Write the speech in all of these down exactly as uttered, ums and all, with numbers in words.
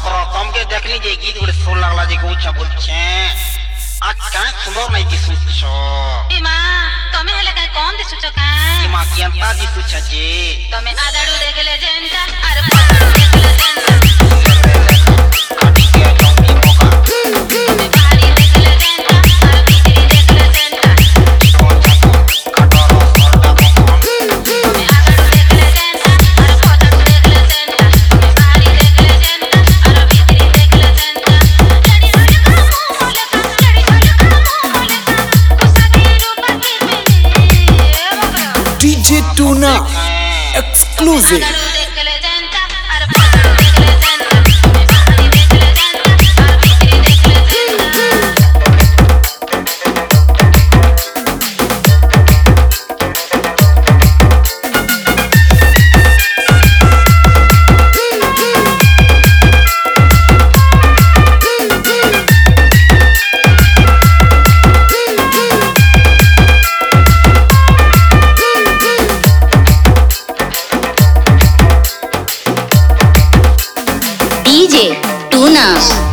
करो तुमके देखली जे गीत गुड़े सोल लागला जे गुच्छा बोलछे आ काय सुंदर नाही दिसुछो इमा तमे हेले काय कोन दिसुछो का इमा कियंता दिसुछा जे तमे आदाडू देखले जेंटा अरे पताडू देखले जेंटा काटी के चौकी मोका तमे बाहरी देखले जेंटा अरे भीतरी देखले जेंटा कटोरो सरदा मोका तमे आदाडू देखले जेंटा अरे पताडू देखले जेंटा तमे बाहरी देखले जेंटा अरे भीतरी देखले जेंटा लड़ी लड़ी का मुंह होले का लड़ी लड़ी का मुंह होले का कुसादी रूपा के में मगरा D J Tuna exclusive. आदाडू देखले जेंटा अरे पताडू देखले जेंटा तमे बाहरी देखले जेंटा अरे भीतरी देखले जेंटा D J Tuna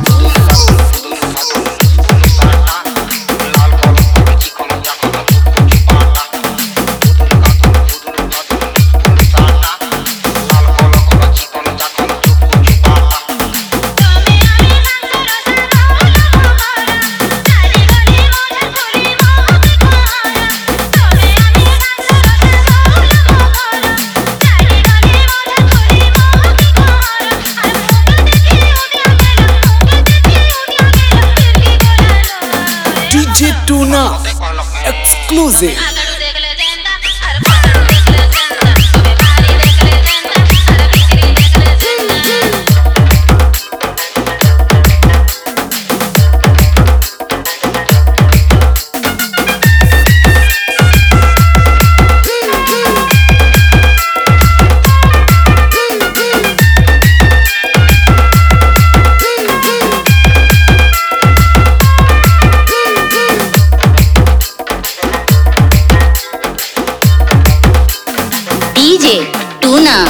D J Tuna exclusive. आदाडू देखले जेंटा अरे पताडू देखले जेंटा तमे बाहरी देखले जेंटा अरे भीतरी देखले जेंटा D J Tuna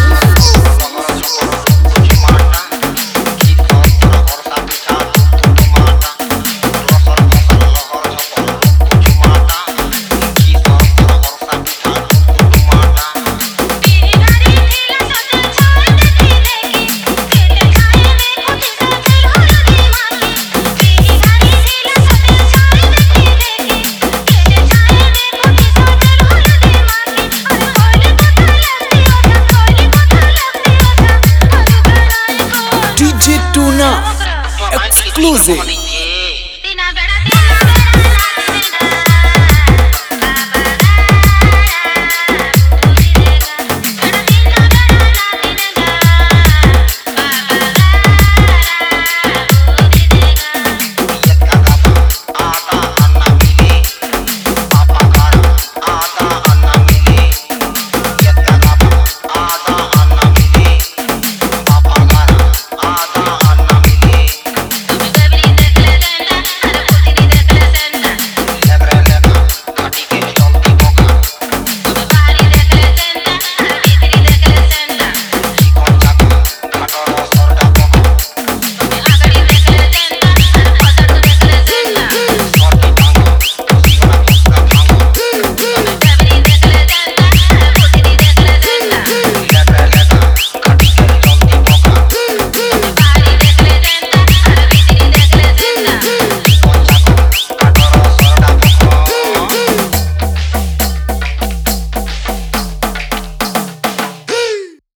मेरी गाड़ी नीला सते छाए देखी देखी तेरे छाए में खुदी से दिल हो दीवानी मेरी गाड़ी नीला सते छाए देखी देखी तेरे छाए में खुदी से दिल हो दीवानी अरे कोई पता लगती होता कोई पता लगती होता अरे बनाए को D J Tuna exclusive.